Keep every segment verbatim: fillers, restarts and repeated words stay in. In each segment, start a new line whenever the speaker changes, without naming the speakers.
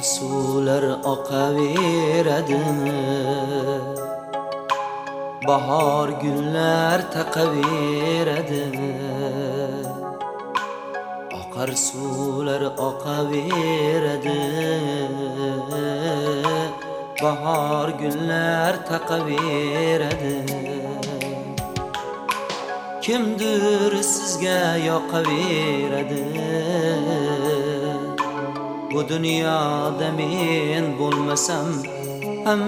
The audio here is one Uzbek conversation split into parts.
suvlar oqaveradi, bahor gullar taqaveradi. Oqar suvlar oqaveradi, bahor gullar taqaveradi. Kimdir sizga yoqaveradi, bu dunyoda men bo'lmasam ham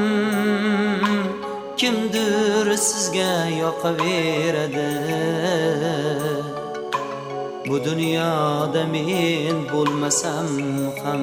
kimdir sizga yoqaveradi, bu dunyoda men bo'lmasam ham.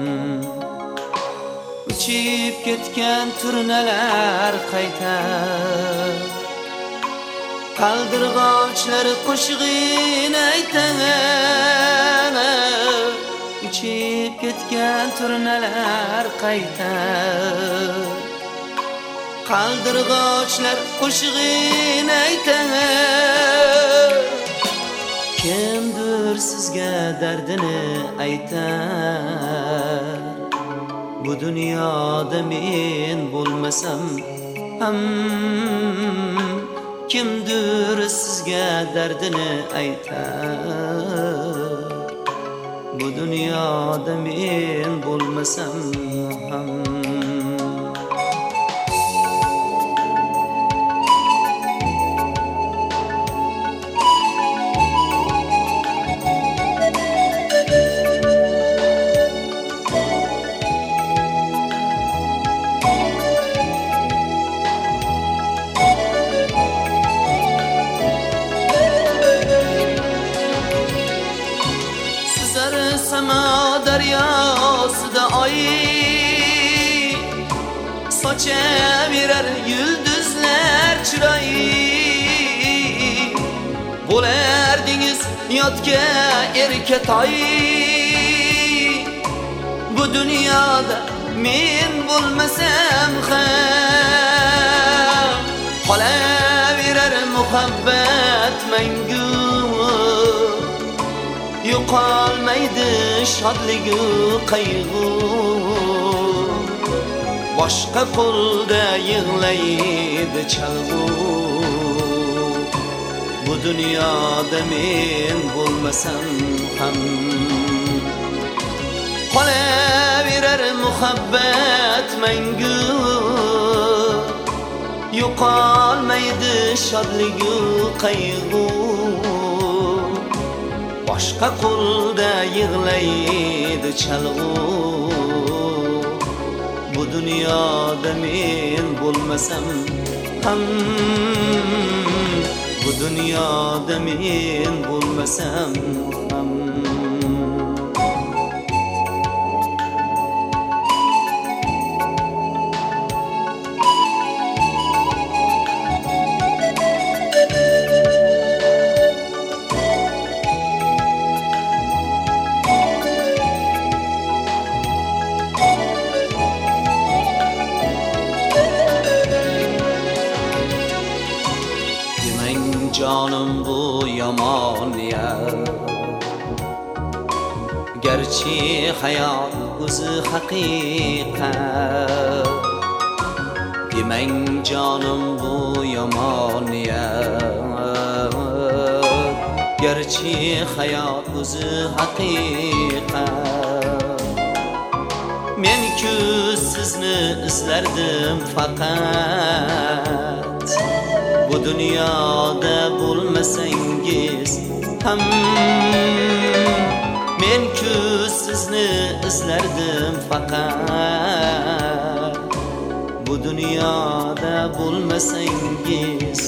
Uchib ketgan turnalar qaytar, qaldirg'ochlar qo'shig'in aytar. Uchib ketgan turnalar qaytar, qaldirg'ochlar qo'shig'in aytar. Kimdir sizga dardini aytar, bu dunyoda men bo'lmasam ham kimdir sizga dardini aytar, bu dunyoda men bo'lmasam ham. Sama daryosida oy sochaverar yulduzlar chiroyi. Bo'lardingiz yotga erka toy, bu dunyoda men bo'lmasam ham qolaverar muhabbat mangu. Yo'qolmaydi shodligu qayg'u, boshqa qo'lda yig'laydi chalg'u. Bu dunyoda men bo'lmasam ham qolaverar muhabbat mangu. Yo'qolmaydi shodligu qayg'u, boshqa qo'lda yig'laydi chalg'u. Bu dunyoda men bo'lmasam ham, bu dunyoda men bo'lmasam ham. Canım bu yomon niyat, gerçi hayot o'zi haqiqat. Demang canım bu yomon niyat, gerçi hayot o'zi haqiqat. Men-ku sizni izlardim faqat, bu dunyoda bo'lmasangiz ham. Men-ku sizni izlardim faqat, bu dunyoda bo'lmasangiz